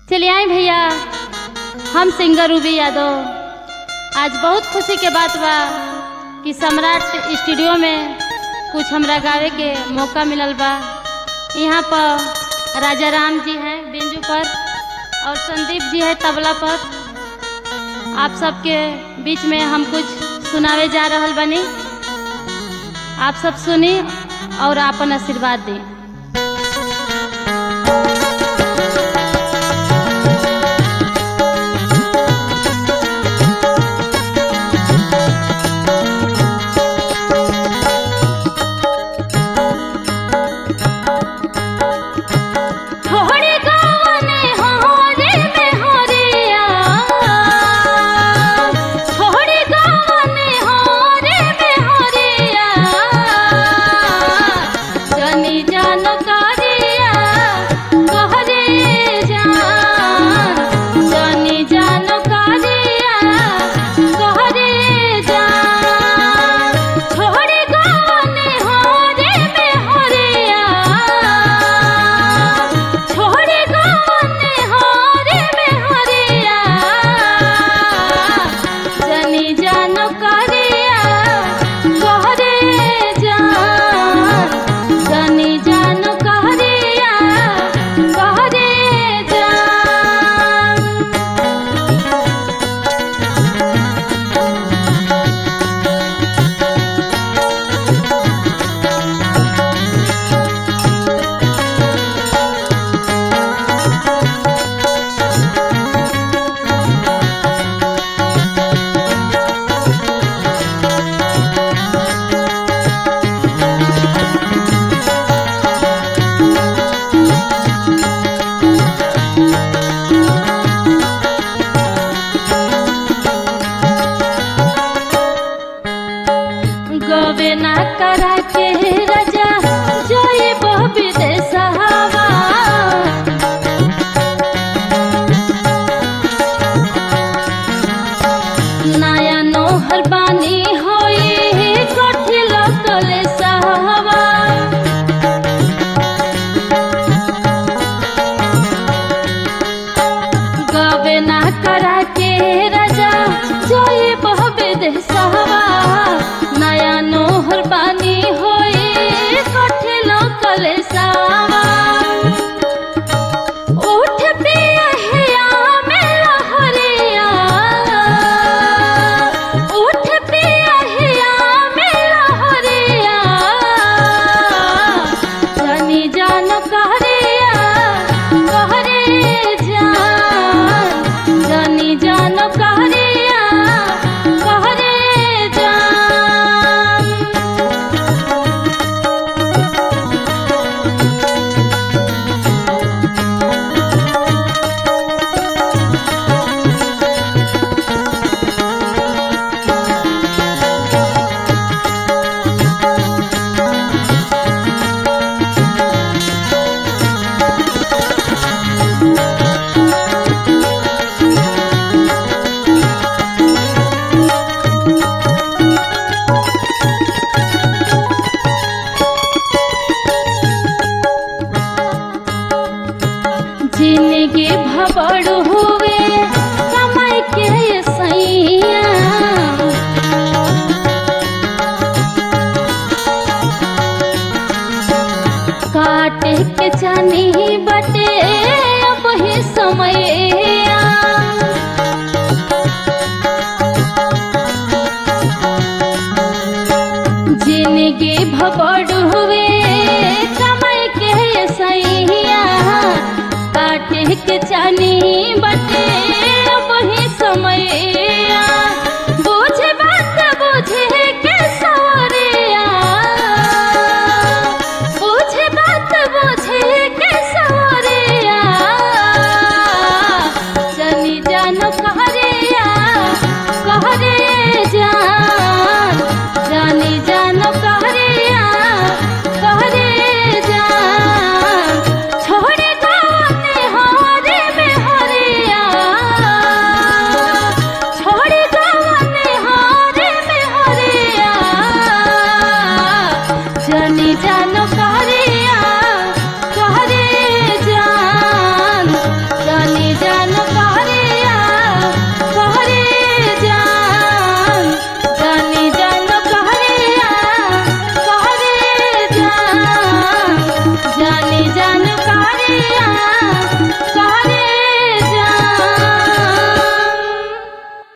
चलिए आए भैया, हम सिंगर रूबी यादव। आज बहुत खुशी के बात बा कि सम्राट स्टूडियो में कुछ हमरा गावे के मौका मिलल बा। यहाँ पर राजा राम जी हैं बिंजू पर और संदीप जी है तबला पर। आप सबके बीच में हम कुछ सुनावे जा रहल बनी। आप सब सुनी और आपन आशीर्वाद दी। जिंदगी भबड़ हुए कमाई के सैया, काटे के चानी बटे अब ही समैया। जिंदगी भबड़ हुए कमाई के सैया, काटे के चानी